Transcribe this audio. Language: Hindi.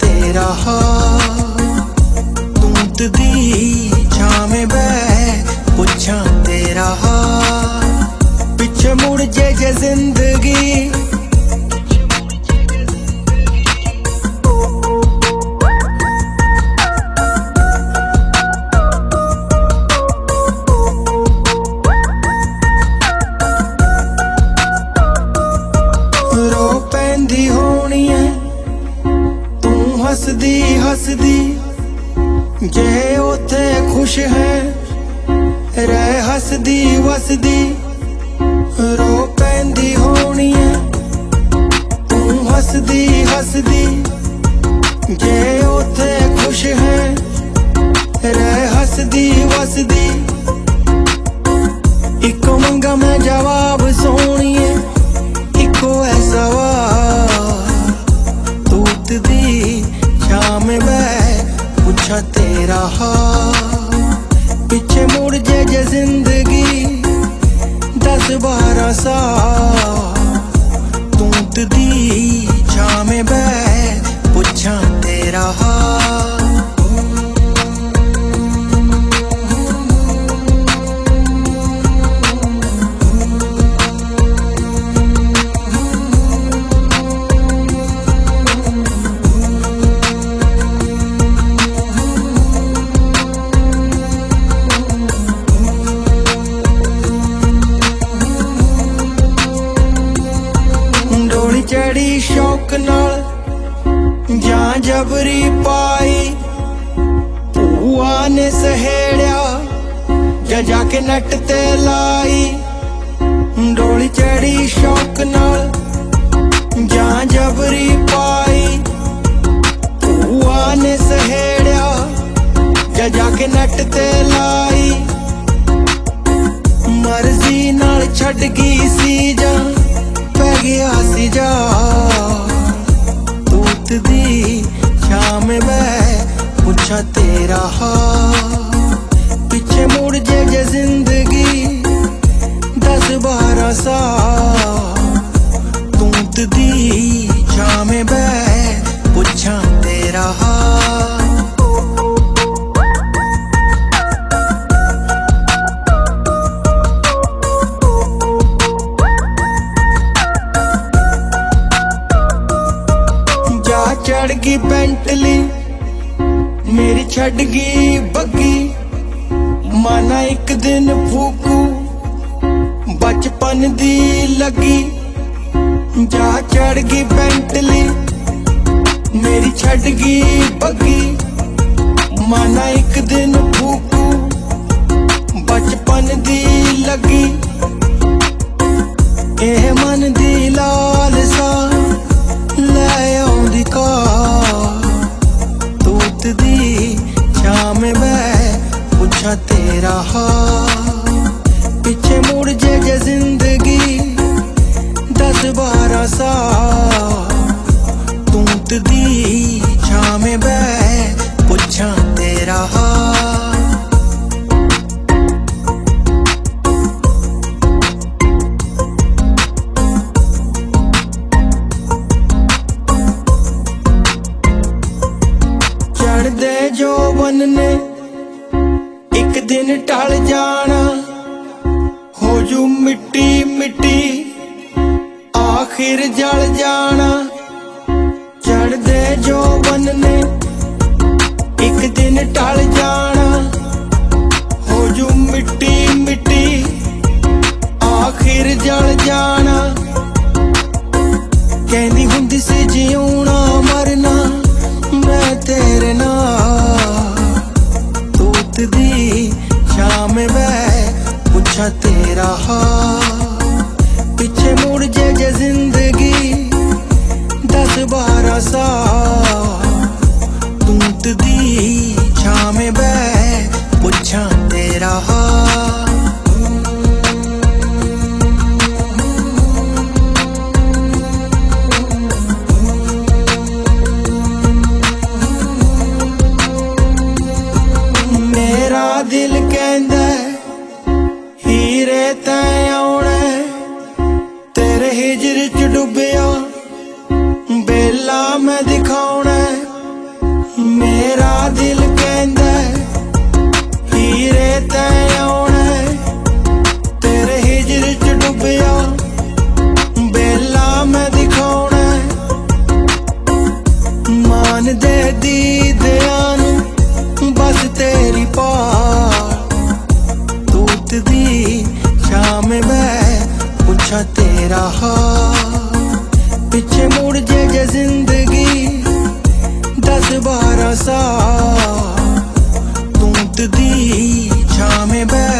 तेरा तूत दी छां में बैठ पुछां तेरा पिछे मुड़ जे जिंदगी रो पैंदी होनी है तू हसदी हसदी जे उथे खुश है रह हसदी वसदी रो पैंदी होनी है तू हसदी हसदी जे उथे खुश है रह हसदी वसदी इको मंगा मैं जवाब सोनिए इको ऐसा तूत दी छां में बैठ पूछा तेरा पिछे मुड़ जे जिंदगी 10-12 साल तूत दी छां में बैठ पूछा तेरा चढ़ी शौक नाल जां जबरी पाई भूआ ने सहेड़िया जा जाके नट ते लाई डोली चढ़ी शौक नाल जां जबरी पाई भूआ ने सहेड़िया जा जाके नट ते लाई मर्जी नाल छड़ गई सी जा पै गया सी जा तूत दी छां में बैठ पूछा तेरा पिछे मुड़ जे जिंदगी 10-12 साल तूत दी छां में बैठ पूछा तेरा चढ़ गई बेंटली मेरी छड़ गई बग्गी माना एक दिन फूकू बचपन दी लगी जा चढ़ गई बेंटली मेरी छड़ गई बग्गी माना एक दिन फूकू बचपन दी लगी एह मन दी लालसा ले आउंदी तूत दी छां में बैठ पूछा तेरा पिछे मुड़ जे जिंदगी 10-12 साल तूत दी छां में बैठ पूछा तेरा दे जो बनने एक दिन टल जाना हो जू मिट्टी मिट्टी आखिर जल जाना चढ़ दे जो बनने एक दिन टल जाना हो जू मिट्टी मिट्टी आखिर जल जाना कहंदी हुंदी सी जीऊना मरना मैं तेरे नाल तूत दी छां में बैठ पूछा तेरा पिछे मुड़ जे जिंदगी 10-12 साल दे दीदियां नूं बस तेरी पाल तूत दी शाम मैं पूछा तेरा हाल पिछे मुड़ जे जिंदगी 10-12 साल तूत दी छां में